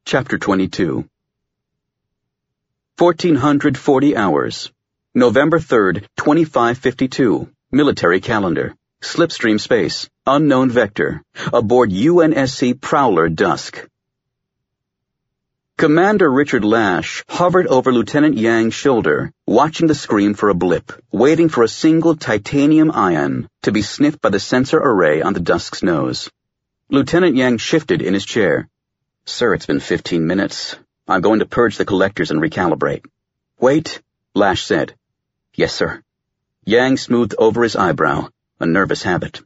Chapter 22 1440 hours. November 3rd, 2552. Military calendar. Slipstream space. Unknown vector. Aboard UNSC Prowler Dusk. Commander Richard Lash hovered over Lieutenant Yang's shoulder, watching the screen for a blip, waiting for a single titanium ion to be sniffed by the sensor array on the Dusk's nose. Lieutenant Yang shifted in his chair. "Sir, it's been 15 minutes. I'm going to purge the collectors and recalibrate." "Wait," Lash said. "Yes, sir." Yang smoothed over his eyebrow, a nervous habit.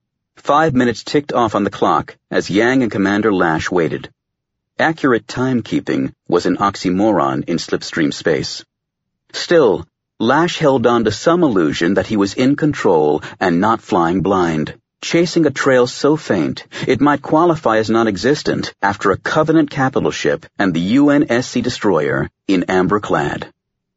5 minutes ticked off on the clock as Yang and Commander Lash waited. Accurate timekeeping was an oxymoron in slipstream space. Still, Lash held on to some illusion that he was in control and not flying blind, chasing a trail so faint it might qualify as non-existent after a Covenant capital ship and the UNSC destroyer in amber-clad.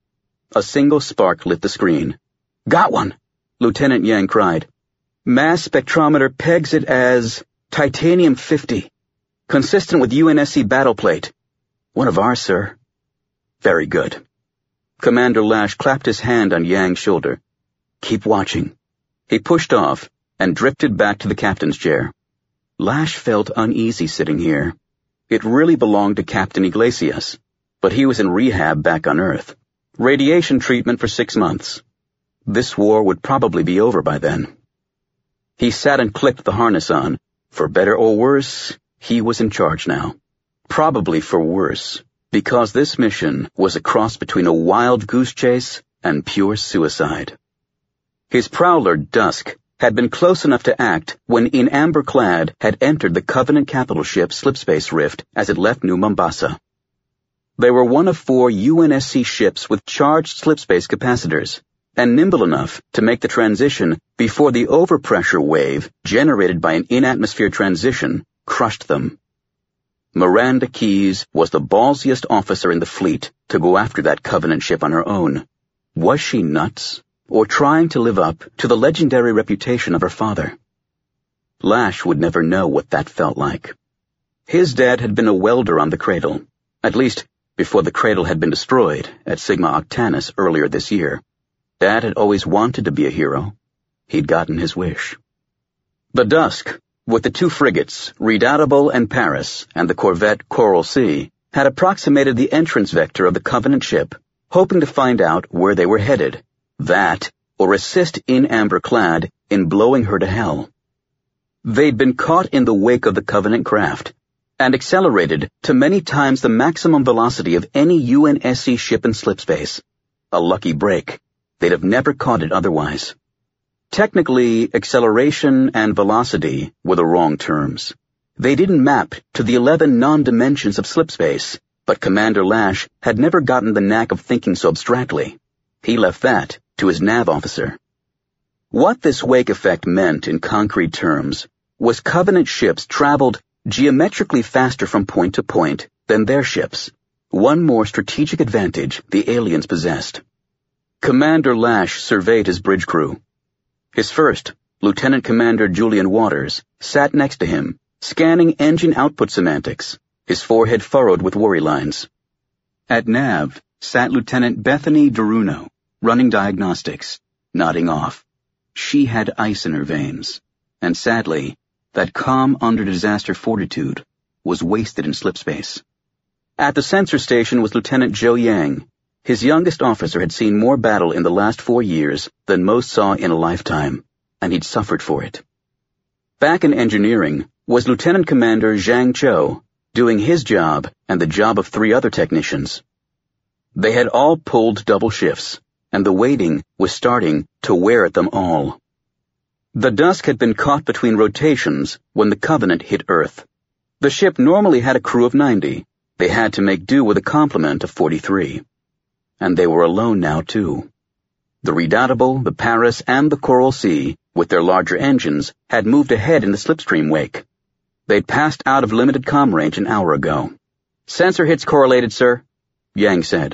A single spark lit the screen. "Got one!" Lieutenant Yang cried. "Mass spectrometer pegs it as titanium-50. Consistent with UNSC battleplate. One of ours, sir." "Very good." Commander Lash clapped his hand on Yang's shoulder. "Keep watching." He pushed off and drifted back to the captain's chair. Lash felt uneasy sitting here. It really belonged to Captain Iglesias, but he was in rehab back on Earth. Radiation treatment for 6 months. This war would probably be over by then. He sat and clicked the harness on. For better or worse, he was in charge now. Probably for worse, because this mission was a cross between a wild goose chase and pure suicide. His Prowler, Dusk, had been close enough to act when In Amber-clad had entered the Covenant capital ship Slipspace Rift as it left New Mombasa. They were one of 4 UNSC ships with charged slipspace capacitors, and nimble enough to make the transition before the overpressure wave generated by an in-atmosphere transition crushed them. Miranda Keyes was the ballsiest officer in the fleet to go after that Covenant ship on her own. Was she nuts, or trying to live up to the legendary reputation of her father? Lash would never know what that felt like. His dad had been a welder on the Cradle, at least before the Cradle had been destroyed at Sigma Octantis earlier this year. Dad had always wanted to be a hero. He'd gotten his wish. The Dusk, with the 2 frigates, Redoubtable and Paris, and the corvette Coral Sea, had approximated the entrance vector of the Covenant ship, hoping to find out where they were headed. That, or assist In Amber-clad in blowing her to hell. They'd been caught in the wake of the Covenant craft, and accelerated to many times the maximum velocity of any UNSC ship in slipspace. A lucky break. They'd have never caught it otherwise. Technically, acceleration and velocity were the wrong terms. They didn't map to the 11 non-dimensions of slipspace, but Commander Lash had never gotten the knack of thinking so abstractly. He left that to his nav officer. What this wake effect meant in concrete terms was Covenant ships traveled geometrically faster from point to point than their ships, one more strategic advantage the aliens possessed. Commander Lash surveyed his bridge crew. His first, Lieutenant Commander Julian Waters, sat next to him, scanning engine output semantics, his forehead furrowed with worry lines. At nav sat Lieutenant Bethany Deruno, running diagnostics, nodding off. She had ice in her veins, and sadly, that calm under-disaster fortitude was wasted in slipspace. At the sensor station was Lieutenant Joe Yang. His youngest officer had seen more battle in the last 4 years than most saw in a lifetime, and he'd suffered for it. Back in engineering was Lieutenant Commander Zhang Cho, doing his job and the job of 3 other technicians. They had all pulled double shifts, and the waiting was starting to wear at them all. The Dusk had been caught between rotations when the Covenant hit Earth. The ship normally had a crew of 90. They had to make do with a complement of 43. And they were alone now, too. The Redoubtable, the Paris, and the Coral Sea, with their larger engines, had moved ahead in the slipstream wake. They'd passed out of limited comm range an hour ago. "Sensor hits correlated, sir," Yang said.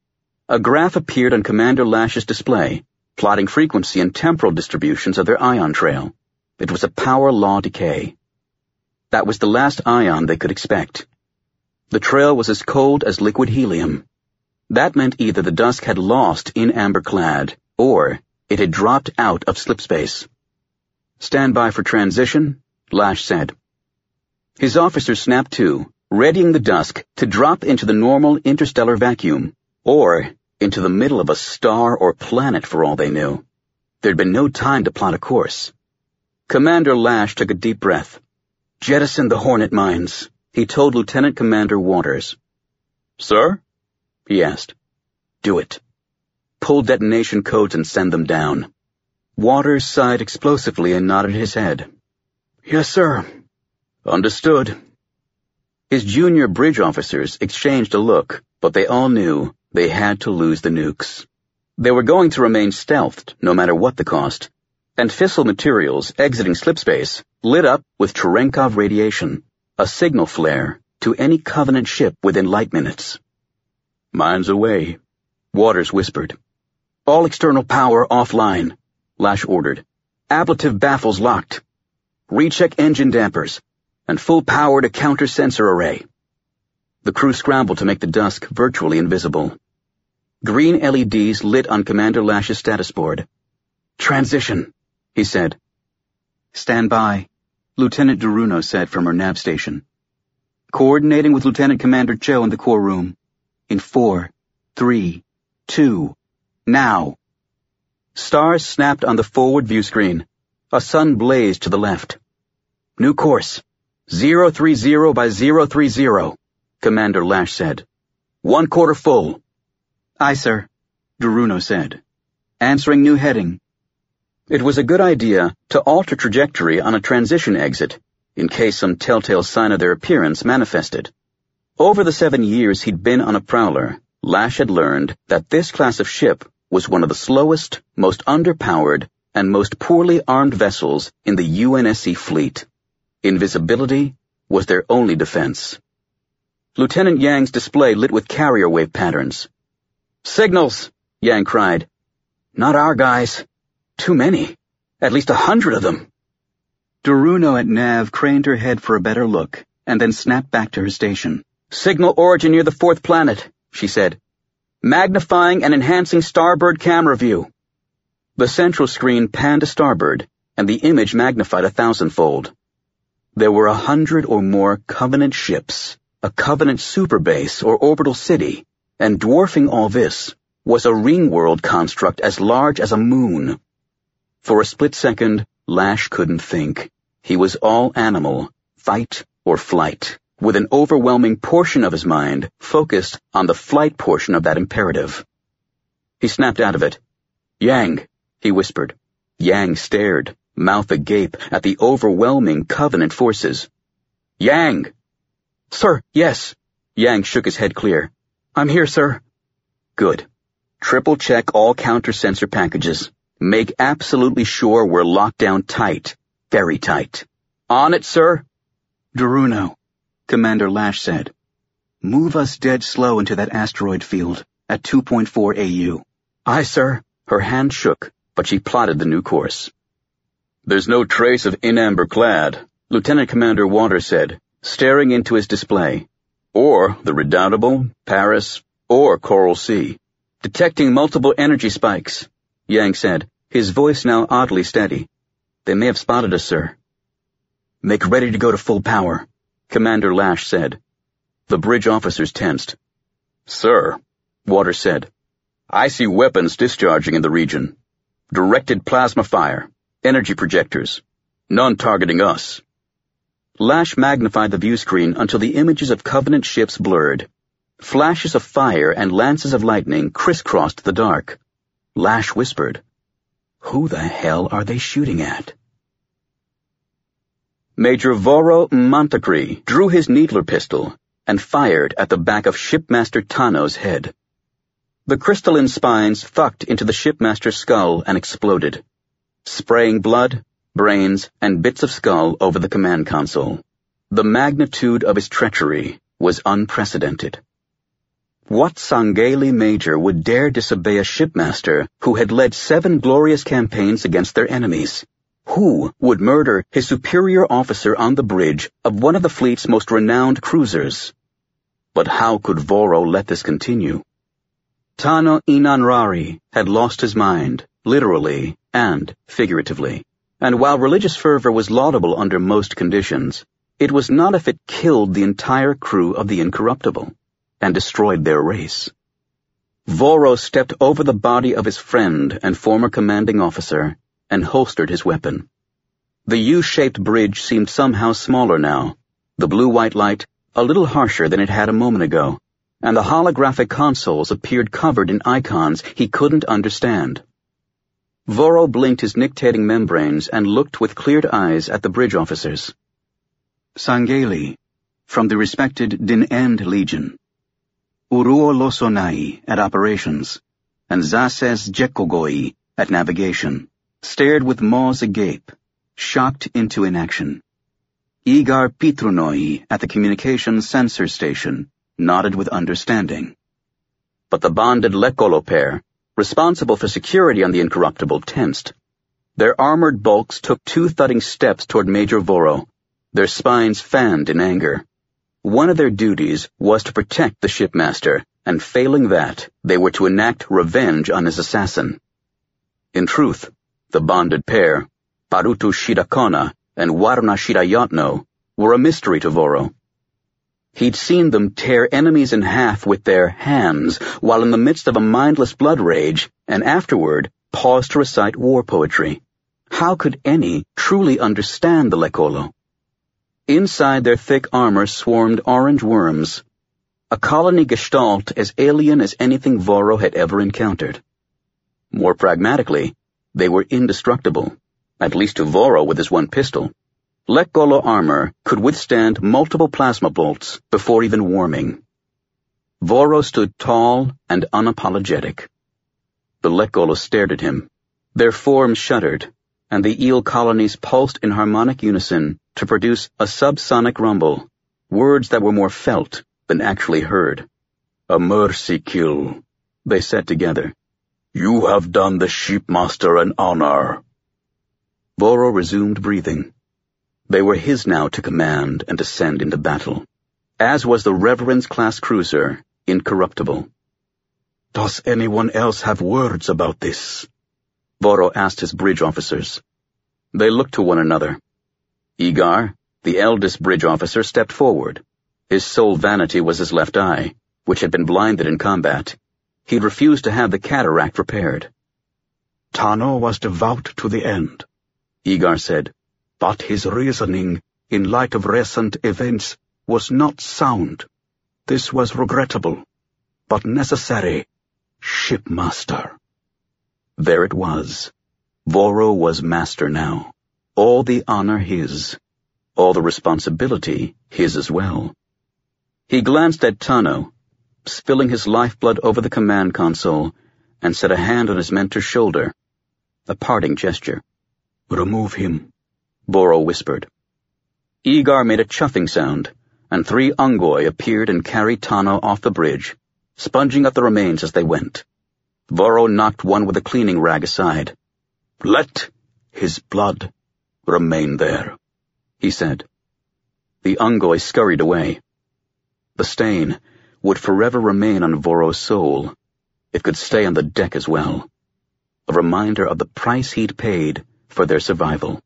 A graph appeared on Commander Lash's display, plotting frequency and temporal distributions of their ion trail. It was a power law decay. That was the last ion they could expect. The trail was as cold as liquid helium. That meant either the dusk had lost in Amberclad, or it had dropped out of slipspace. "Stand by for transition," Lash said. His officers snapped to, readying the dusk to drop into the normal interstellar vacuum, or into the middle of a star or planet for all they knew. There'd been no time to plot a course. Commander Lash took a deep breath. "Jettison the Hornet mines," he told Lieutenant Commander Waters. "Sir?" he asked. "Do it. Pull detonation codes and send them down." Waters sighed explosively and nodded his head. "Yes, sir." "Understood." His junior bridge officers exchanged a look, but they all knew they had to lose the nukes. They were going to remain stealthed, no matter what the cost, and fissile materials exiting slipspace lit up with Cherenkov radiation, a signal flare to any Covenant ship within light minutes. "Mine's away," Waters whispered. "All external power offline," Lash ordered. "Ablative baffles locked. Recheck engine dampers, and full power to counter-sensor array." The crew scrambled to make the dusk virtually invisible. Green LEDs lit on Commander Lash's status board. "Transition," he said. "Stand by," Lieutenant Duruno said from her nav station. "Coordinating with Lieutenant Commander Cho in the core room. In 4, 3, 2, now." Stars snapped on the forward view screen. A sun blazed to the left. "New course. 030 by 030, Commander Lash said. 1/4 full." "Aye, sir," Duruno said. "Answering new heading." It was a good idea to alter trajectory on a transition exit, in case some telltale sign of their appearance manifested. Over the 7 years he'd been on a prowler, Lash had learned that this class of ship was one of the slowest, most underpowered, and most poorly armed vessels in the UNSC fleet. Invisibility was their only defense. Lieutenant Yang's display lit with carrier wave patterns. "Signals!" Yang cried. "Not our guys. Too many. At least 100 of them." Duruno at Nav craned her head for a better look, and then snapped back to her station. "Signal origin near the 4th planet," she said. "Magnifying and enhancing starboard camera view." The central screen panned to starboard, and the image magnified 1,000-fold. There were 100 or more Covenant ships, a Covenant superbase or orbital city, and dwarfing all this was a ring-world construct as large as a moon. For a split second, Lash couldn't think. He was all animal, fight or flight, with an overwhelming portion of his mind focused on the flight portion of that imperative. He snapped out of it. "Yang," he whispered. Yang stared, mouth agape, at the overwhelming Covenant forces. "Yang!" "Sir, yes." Yang shook his head clear. "I'm here, sir." "Good. Triple check all counter-sensor packages. Make absolutely sure we're locked down tight. Very tight." "On it, sir." "Duruno," Commander Lash said. "Move us dead slow into that asteroid field at 2.4 AU. "Aye, sir." Her hand shook, but she plotted the new course. "There's no trace of Amberclad," Lieutenant Commander Waters said, staring into his display. "Or the Redoubtable, Paris, or Coral Sea. Detecting multiple energy spikes," Yang said, his voice now oddly steady. "They may have spotted us, sir." "Make ready to go to full power," Commander Lash said. The bridge officers tensed. "Sir," Waters said, "I see weapons discharging in the region. Directed plasma fire, energy projectors. None targeting us." Lash magnified the view screen until the images of Covenant ships blurred. Flashes of fire and lances of lightning crisscrossed the dark. Lash whispered, "Who the hell are they shooting at?" Major Voro Montacri drew his needler pistol and fired at the back of Shipmaster Tano's head. The crystalline spines thucked into the shipmaster's skull and exploded, spraying blood, brains, and bits of skull over the command console. The magnitude of his treachery was unprecedented. What Sangheili major would dare disobey a shipmaster who had led 7 glorious campaigns against their enemies? Who would murder his superior officer on the bridge of one of the fleet's most renowned cruisers? But how could Voro let this continue? Tano Inanrari had lost his mind, literally and figuratively, and while religious fervor was laudable under most conditions, it was not if it killed the entire crew of the Incorruptible and destroyed their race. Voro stepped over the body of his friend and former commanding officer and holstered his weapon. The U-shaped bridge seemed somehow smaller now, the blue-white light a little harsher than it had a moment ago, and the holographic consoles appeared covered in icons he couldn't understand. Voro blinked his nictating membranes and looked with cleared eyes at the bridge officers. Sangeli, from the respected Din-End Legion. Uruo Losonai at operations, and Zases Jekogoi at navigation, stared with maws agape, shocked into inaction. Igar Pitrunoi at the communications sensor station nodded with understanding. But the bonded Lekolo pair, responsible for security on the Incorruptible, tensed. Their armored bulks took 2 thudding steps toward Major Voro, their spines fanned in anger. One of their duties was to protect the shipmaster, and failing that, they were to enact revenge on his assassin. In truth, the bonded pair, Parutu Shidakona and Warna Shidayotno, were a mystery to Voro. He'd seen them tear enemies in half with their hands while in the midst of a mindless blood rage, and afterward paused to recite war poetry. How could any truly understand the Lekolo? Inside their thick armor swarmed orange worms, a colony gestalt as alien as anything Voro had ever encountered. More pragmatically, they were indestructible, at least to Voro with his one pistol. Lekolo armor could withstand multiple plasma bolts before even warming. Voro stood tall and unapologetic. The Lekolo stared at him. Their forms shuddered, and the eel colonies pulsed in harmonic unison to produce a subsonic rumble, words that were more felt than actually heard. "A mercy kill," they said together. "You have done the shipmaster an honor." Voro resumed breathing. They were his now to command and to send into battle, as was the Reverence-class cruiser, Incorruptible. "Does anyone else have words about this?" Voro asked his bridge officers. They looked to one another. Igar, the eldest bridge officer, stepped forward. His sole vanity was his left eye, which had been blinded in combat. He'd refused to have the cataract repaired. "Tano was devout to the end," Igar said, "but his reasoning, in light of recent events, was not sound. This was regrettable, but necessary. Shipmaster." There it was. Voro was master now. All the honor his. All the responsibility his as well. He glanced at Tano, spilling his lifeblood over the command console, and set a hand on his mentor's shoulder. A parting gesture. "Remove him," Voro whispered. Igar made a chuffing sound, and 3 Ungoi appeared and carried Tano off the bridge, sponging up the remains as they went. Voro knocked one with a cleaning rag aside. "Let his blood remain there," he said. The Ungoi scurried away. The stain would forever remain on Voro's soul. It could stay on the deck as well. A reminder of the price he'd paid for their survival.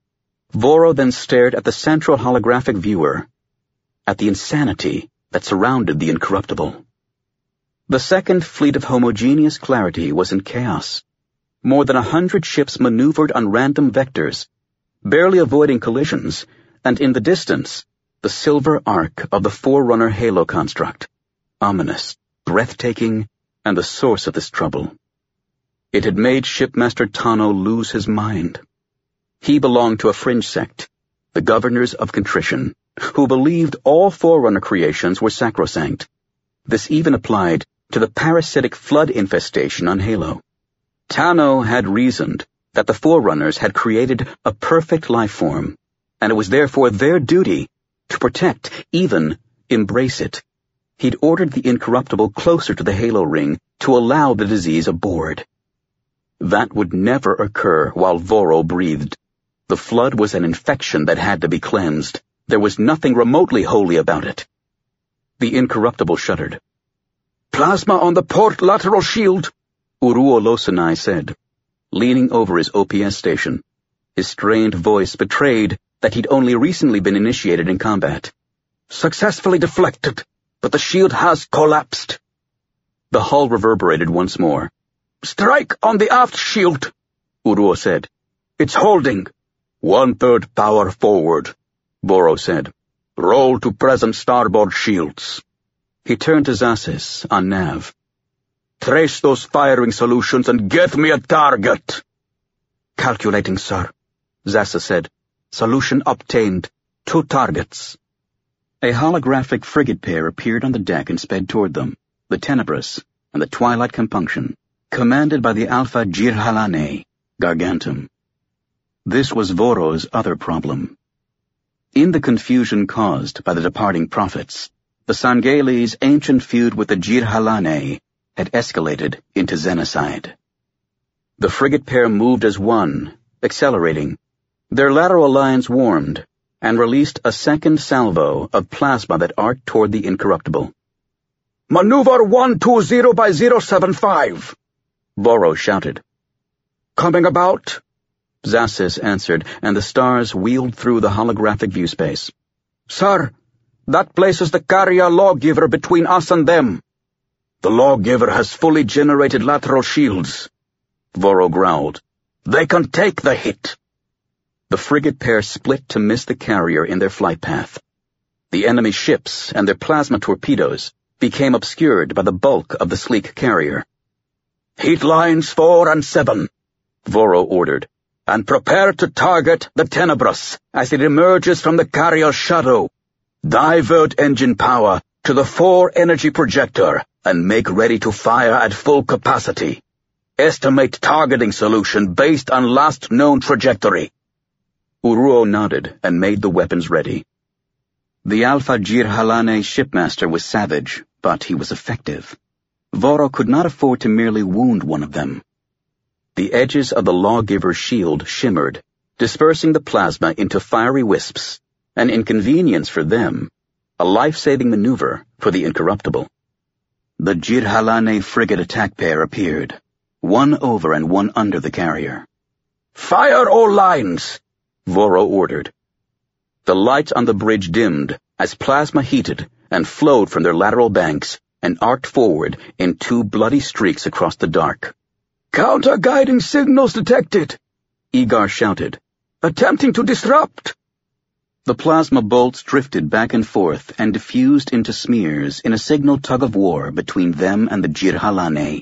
Voro then stared at the central holographic viewer, at the insanity that surrounded the Incorruptible. The second fleet of homogeneous clarity was in chaos. More than 100 ships maneuvered on random vectors, barely avoiding collisions, and in the distance, the silver arc of the Forerunner Halo construct, ominous, breathtaking, and the source of this trouble. It had made Shipmaster Tano lose his mind. He belonged to a fringe sect, the Governors of Contrition, who believed all Forerunner creations were sacrosanct. This even applied to the parasitic flood infestation on Halo. Tano had reasoned that the Forerunners had created a perfect life form, and it was therefore their duty to protect, even embrace it. He'd ordered the Incorruptible closer to the Halo ring to allow the disease aboard. That would never occur while Voro breathed. The flood was an infection that had to be cleansed. There was nothing remotely holy about it. The Incorruptible shuddered. "Plasma on the port lateral shield," Uruo Losanai said, leaning over his OPS station. His strained voice betrayed that he'd only recently been initiated in combat. "Successfully deflected, but the shield has collapsed." The hull reverberated once more. "Strike on the aft shield," Uruo said. "It's holding." 1/3 power forward, Voro said. "Roll to present starboard shields." He turned to Zasis on nav. "Trace those firing solutions and get me a target." "Calculating, sir," Zasis said. "Solution obtained. 2 targets." A holographic frigate pair appeared on the deck and sped toward them, the Tenebris and the Twilight Compunction, commanded by the Alpha Jirhalane, Gargantum. This was Voro's other problem. In the confusion caused by the departing prophets, the Sangheili's ancient feud with the Jirhalane had escalated into xenocide. The frigate pair moved as one, accelerating. Their lateral lines warmed, and released a second salvo of plasma that arced toward the Incorruptible. "Maneuver 120 by 075, Voro shouted. "Coming about," Zasis answered, and the stars wheeled through the holographic viewspace. "Sir, that places the carrier lawgiver between us and them." "The lawgiver has fully generated lateral shields," Voro growled. "They can take the hit." The frigate pair split to miss the carrier in their flight path. The enemy ships and their plasma torpedoes became obscured by the bulk of the sleek carrier. "Heat lines 4 and 7, Voro ordered, "and prepare to target the Tenebris as it emerges from the carrier's shadow. Divert engine power to the 4 energy projector and make ready to fire at full capacity. Estimate targeting solution based on last known trajectory." Uruo nodded and made the weapons ready. The Alpha Jirhalane shipmaster was savage, but he was effective. Voro could not afford to merely wound one of them. The edges of the lawgiver's shield shimmered, dispersing the plasma into fiery wisps, an inconvenience for them, a life-saving maneuver for the Incorruptible. The Jirhalane frigate attack pair appeared, one over and one under the carrier. "Fire all lines!" Voro ordered. The lights on the bridge dimmed as plasma heated and flowed from their lateral banks and arced forward in 2 bloody streaks across the dark. "Counter-guiding signals detected," Egar shouted. "Attempting to disrupt." The plasma bolts drifted back and forth and diffused into smears in a signal tug-of-war between them and the Jirhalane.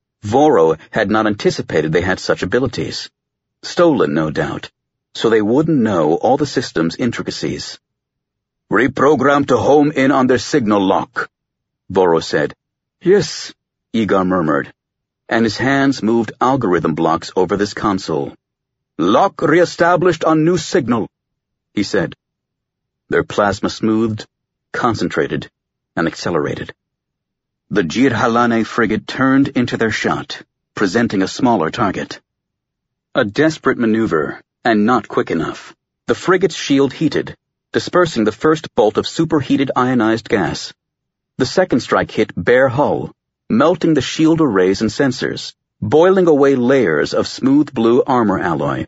Voro had not anticipated they had such abilities. Stolen, no doubt, so they wouldn't know all the system's intricacies. "Reprogram to home in on their signal lock," Voro said. "Yes," Egar murmured, and his hands moved algorithm blocks over this console. "Lock re-established on new signal," he said. Their plasma smoothed, concentrated, and accelerated. The Jirhalane frigate turned into their shot, presenting a smaller target. A desperate maneuver, and not quick enough. The frigate's shield heated, dispersing the first bolt of superheated ionized gas. The second strike hit bare hull, melting the shield arrays and sensors, boiling away layers of smooth blue armor alloy.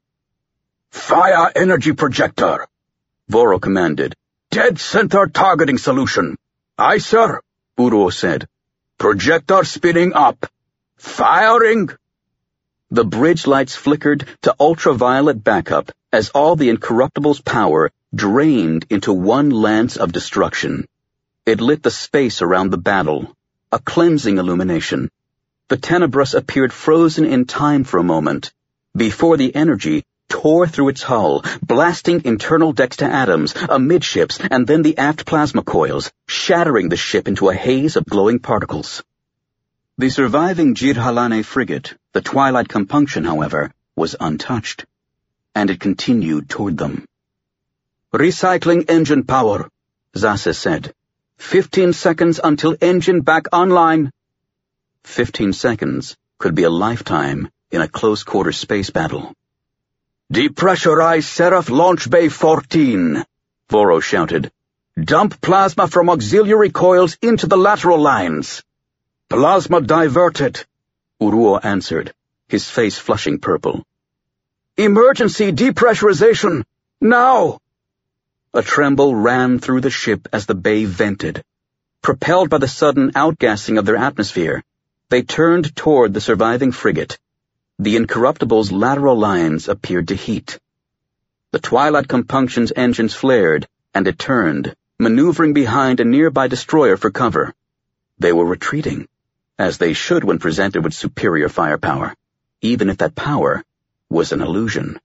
"Fire energy projector," Voro commanded. "Dead center targeting solution." "Aye, sir," Uruo said. "Projector spinning up. Firing." The bridge lights flickered to ultraviolet backup as all the Incorruptible's power drained into one lance of destruction. It lit the space around the battle, a cleansing illumination. The Tenebris appeared frozen in time for a moment, before the energy tore through its hull, blasting internal decks to atoms, amidships, and then the aft plasma coils, shattering the ship into a haze of glowing particles. The surviving Jirhalane frigate, the Twilight Compunction, however, was untouched, and it continued toward them. "Recycling engine power," Zasis said. 15 seconds until engine back online." 15 seconds could be a lifetime in a close-quarter space battle. "Depressurize Seraph Launch Bay 14, Voro shouted. Dump plasma from auxiliary coils into the lateral lines. Plasma diverted, Uruo answered, his face flushing purple. Emergency depressurization! Now! A tremble ran through the ship as the bay vented. Propelled by the sudden outgassing of their atmosphere, they turned toward the surviving frigate. The Incorruptible's lateral lines appeared to heat. The Twilight Compunction's engines flared, and it turned, maneuvering behind a nearby destroyer for cover. They were retreating, as they should when presented with superior firepower, even if that power was an illusion.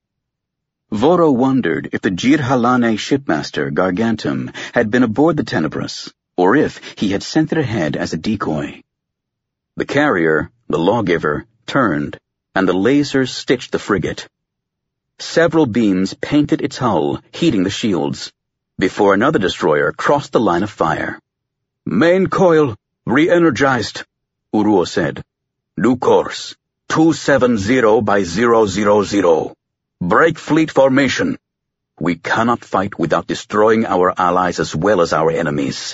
Voro wondered if the Jirhalane shipmaster, Gargantum, had been aboard the Tenebris, or if he had sent it ahead as a decoy. The carrier, the lawgiver, turned, and the lasers stitched the frigate. Several beams painted its hull, heating the shields, before another destroyer crossed the line of fire. Main coil, re-energized, Uruo said. New course, 270 by 000. Break fleet formation. We cannot fight without destroying our allies as well as our enemies.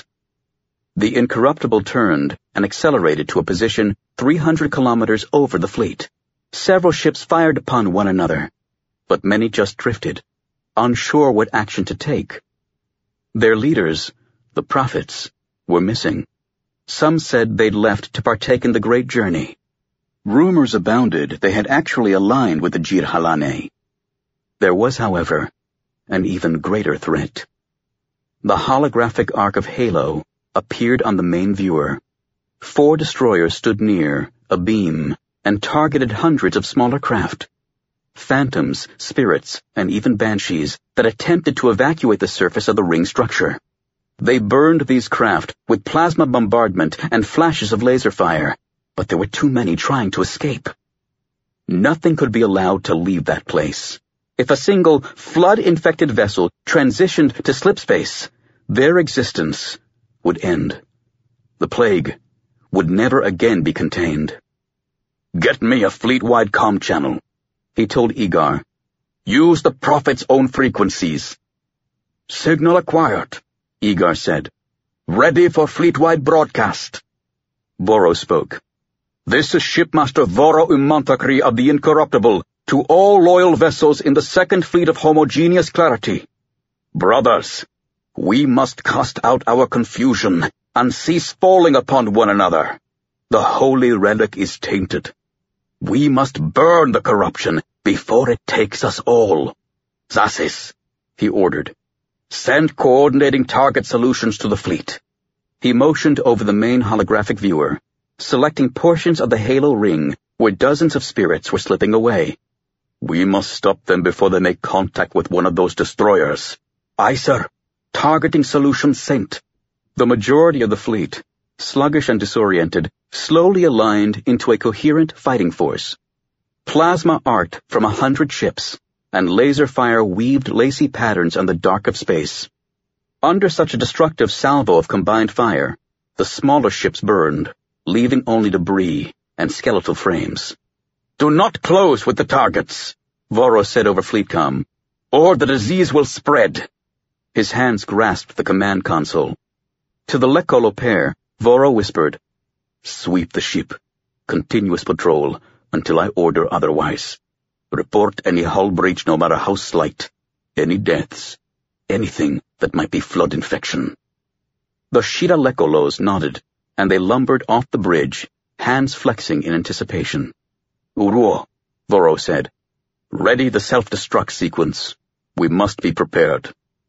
The Incorruptible turned and accelerated to a position 300 kilometers over the fleet. Several ships fired upon one another, but many just drifted, unsure what action to take. Their leaders, the prophets, were missing. Some said they'd left to partake in the great journey. Rumors abounded they had actually aligned with the Jirhalane. There was, however, an even greater threat. The holographic arc of Halo appeared on the main viewer. 4 destroyers stood near, abeam, and targeted hundreds of smaller craft. Phantoms, spirits, and even banshees that attempted to evacuate the surface of the ring structure. They burned these craft with plasma bombardment and flashes of laser fire, but there were too many trying to escape. Nothing could be allowed to leave that place. If a single flood-infected vessel transitioned to slipspace, their existence would end. The plague would never again be contained. Get me a fleet-wide comm channel, he told Igar. Use the Prophet's own frequencies. Signal acquired, Igar said. Ready for fleet-wide broadcast. Voro spoke. This is Shipmaster Voro Umantakri of the Incorruptible, to all loyal vessels in the Second Fleet of Homogeneous Clarity. Brothers, we must cast out our confusion and cease falling upon one another. The holy relic is tainted. We must burn the corruption before it takes us all. Zasis, he ordered, send coordinating target solutions to the fleet. He motioned over the main holographic viewer, selecting portions of the Halo ring where dozens of spirits were slipping away. We must stop them before they make contact with one of those destroyers. Aye, sir. Targeting solution sent. The majority of the fleet, sluggish and disoriented, slowly aligned into a coherent fighting force. Plasma arced from 100 ships, and laser fire weaved lacy patterns on the dark of space. Under such a destructive salvo of combined fire, the smaller ships burned, leaving only debris and skeletal frames. Do not close with the targets, Voro said over FleetCom, or the disease will spread. His hands grasped the command console. To the Lekolo pair, Voro whispered, Sweep the ship. Continuous patrol until I order otherwise. Report any hull breach no matter how slight. Any deaths. Anything that might be flood infection. The Shida Lekolos nodded, and they lumbered off the bridge, hands flexing in anticipation. Uruo, Voro said. Ready the self-destruct sequence. We must be prepared.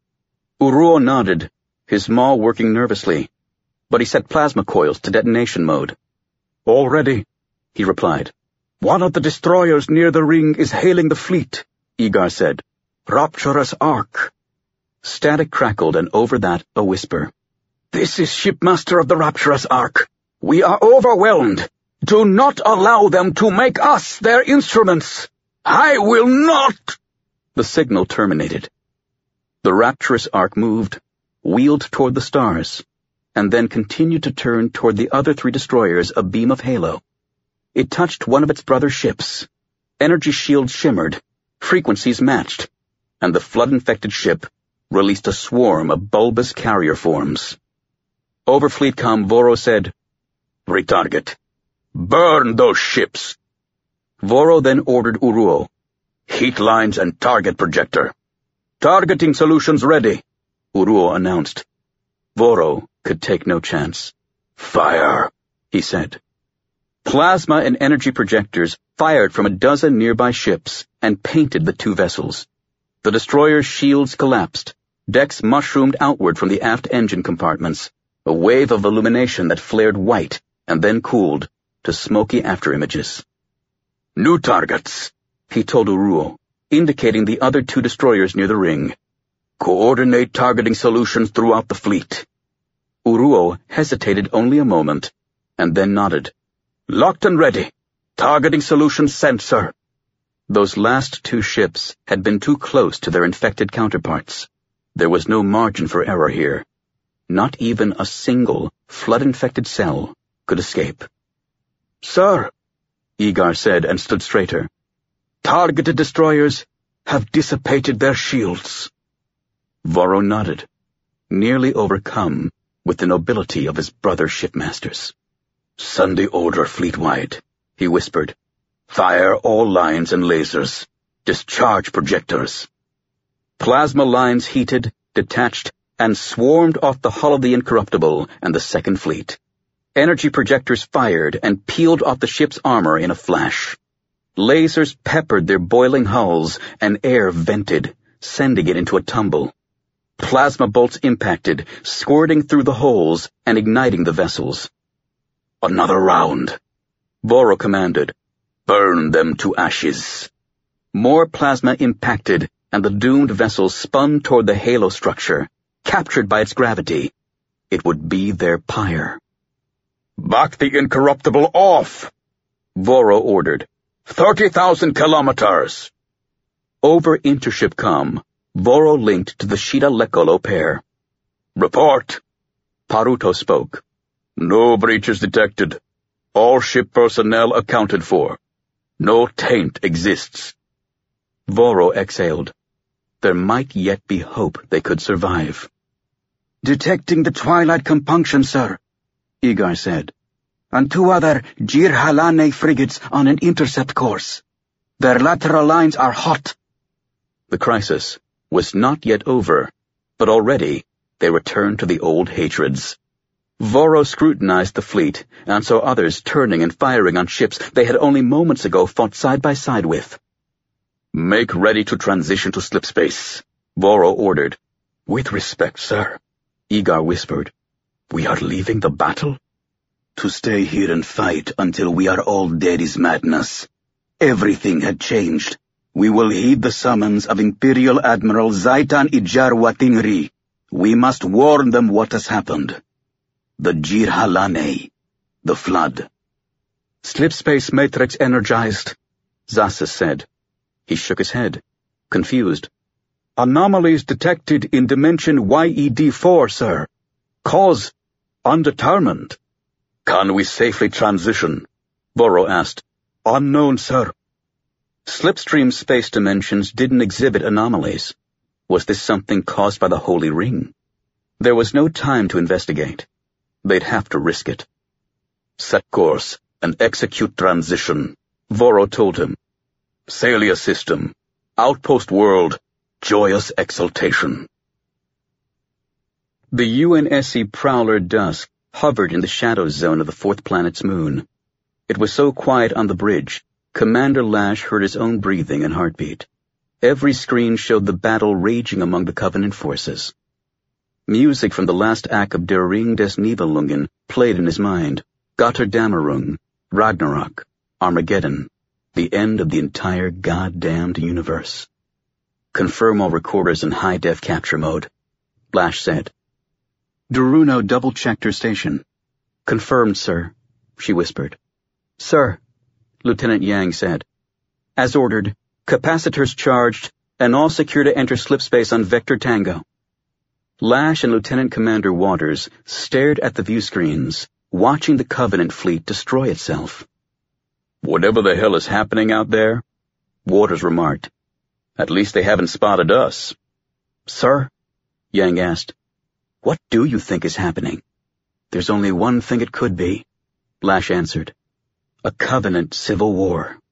Uruo nodded, his maw working nervously, but he set plasma coils to detonation mode. All ready, he replied. One of the destroyers near the ring is hailing the fleet, Igar said. Rapturous Ark. Static crackled, and over that a whisper. This is Shipmaster of the Rapturous Ark. We are overwhelmed. Do not allow them to make us their instruments. I will not. The signal terminated. The Rapturous Ark moved, wheeled toward the stars, and then continued to turn toward the other 3 destroyers a beam of Halo. It touched one of its brother ships. Energy shields shimmered, frequencies matched, and the flood-infected ship released a swarm of bulbous carrier forms. Over Fleetcom, Voro said, "Retarget. Burn those ships." Voro then ordered Uruo, "Heat lines and target projector." "Targeting solutions ready," Uruo announced. Voro could take no chance. "Fire," he said. Plasma and energy projectors fired from a dozen nearby ships and painted the two vessels. The destroyer's shields collapsed, decks mushroomed outward from the aft engine compartments, a wave of illumination that flared white and then cooled to smoky afterimages. "New targets," he told Uruo, indicating the other two destroyers near the ring. "Coordinate targeting solutions throughout the fleet." Uruo hesitated only a moment, and then nodded. "Locked and ready. Targeting solutions sent, sir." Those last two ships had been too close to their infected counterparts. There was no margin for error here. Not even a single flood-infected cell could escape. "Sir," Egar said and stood straighter, "targeted destroyers have dissipated their shields." Voro nodded, nearly overcome with the nobility of his brother shipmasters. "Send the order fleet-wide," he whispered. "Fire all lines and lasers. Discharge projectors." Plasma lines heated, detached, and swarmed off the hull of the Incorruptible and the Second Fleet. Energy projectors fired and peeled off the ship's armor in a flash. Lasers peppered their boiling hulls, and air vented, sending it into a tumble. Plasma bolts impacted, squirting through the holes and igniting the vessels. "Another round," Voro commanded. "Burn them to ashes." More plasma impacted, and the doomed vessel spun toward the halo structure, captured by its gravity. It would be their pyre. "Back the Incorruptible off," Voro ordered. 30,000 kilometers. Over intership comm, Voro linked to the Shida Lekolo pair. "Report," Paruto spoke. "No breaches detected. All ship personnel accounted for. No taint exists." Voro exhaled. There might yet be hope they could survive. "Detecting the Twilight compunction, sir," Egar said, "and 2 other Jir Halane frigates on an intercept course. Their lateral lines are hot." The crisis was not yet over, but already they returned to the old hatreds. Voro scrutinized the fleet and saw others turning and firing on ships they had only moments ago fought side by side with. "Make ready to transition to slipspace," Voro ordered. "With respect, sir," Egar whispered. "We are leaving the battle?" "To stay here and fight until we are all dead is madness. Everything had changed. We will heed the summons of Imperial Admiral Zaitan Ijar Watingri. We must warn them what has happened. The Jir Halane, the flood." "Slipspace matrix energized," Zassus said. He shook his head, confused. "Anomalies detected in dimension YED4, sir. Cause undetermined." "Can we safely transition?" Voro asked. "Unknown, sir." Slipstream space dimensions didn't exhibit anomalies. Was this something caused by the Holy Ring? There was no time to investigate. They'd have to risk it. "Set course and execute transition," Voro told him. "Salia system, outpost world, joyous exultation." The UNSC Prowler Dusk hovered in the shadow zone of the 4th planet's moon. It was so quiet on the bridge, Commander Lash heard his own breathing and heartbeat. Every screen showed the battle raging among the Covenant forces. Music from the last act of Der Ring des Nibelungen played in his mind. Götterdämmerung, Ragnarok, Armageddon, the end of the entire goddamned universe. "Confirm all recorders in high-def capture mode," Lash said. Daruno double-checked her station. "Confirmed, sir," she whispered. "Sir," Lieutenant Yang said. "As ordered, capacitors charged, and all secure to enter slipspace on Vector Tango." Lash and Lieutenant Commander Waters stared at the view screens, watching the Covenant fleet destroy itself. "Whatever the hell is happening out there," Waters remarked, "at least they haven't spotted us." "Sir?" Yang asked. What do you think is happening? There's only one thing it could be, Lash answered. a Covenant civil war.